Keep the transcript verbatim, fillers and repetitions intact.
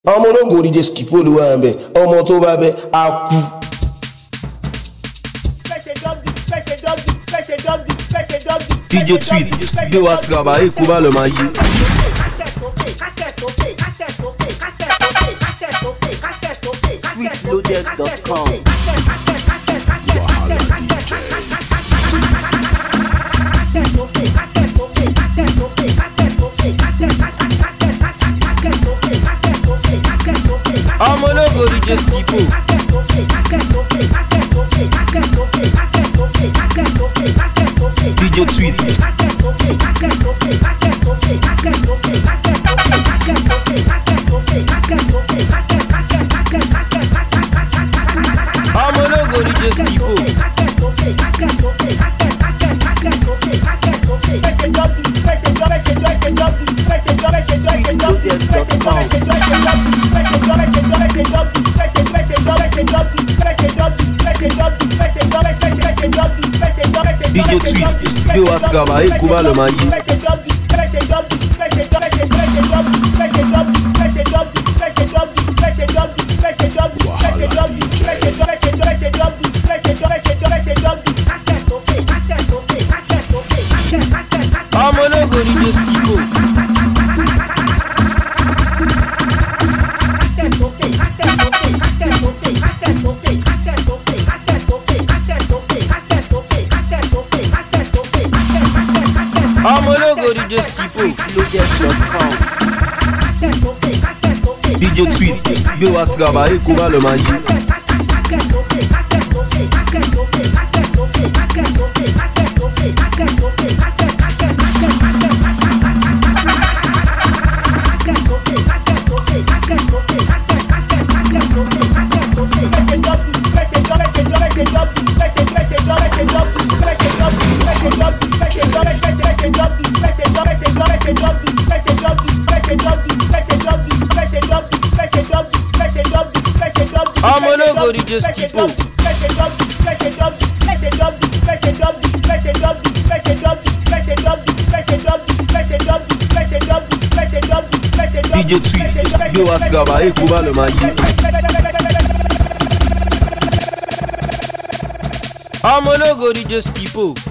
ọmọ ológun díje Skipo ló wà ń bẹ ọmọ tó bá bẹ á kú. D J Tweet gbé wa travailler kó má lọ máa yí. sweet loaded dot com. ọmọ ológo D J Skipo. D J Tweet. ọmọ ológo D J Skipo. sweet loaded dot com. D J Tweet gbé wa travailler kó má lọ máa yí. ọmọ ológo D J Skipo. ọmọ ológo D J Skipo. sweet loaded dot com. D J Tweet gbé wa travailler kó má lọ máa yí. ọmọ ológo D J Skipo. D J Tweet gbé wa travailler kó má lọ máa yí. ọmọ ológo D J Skipo.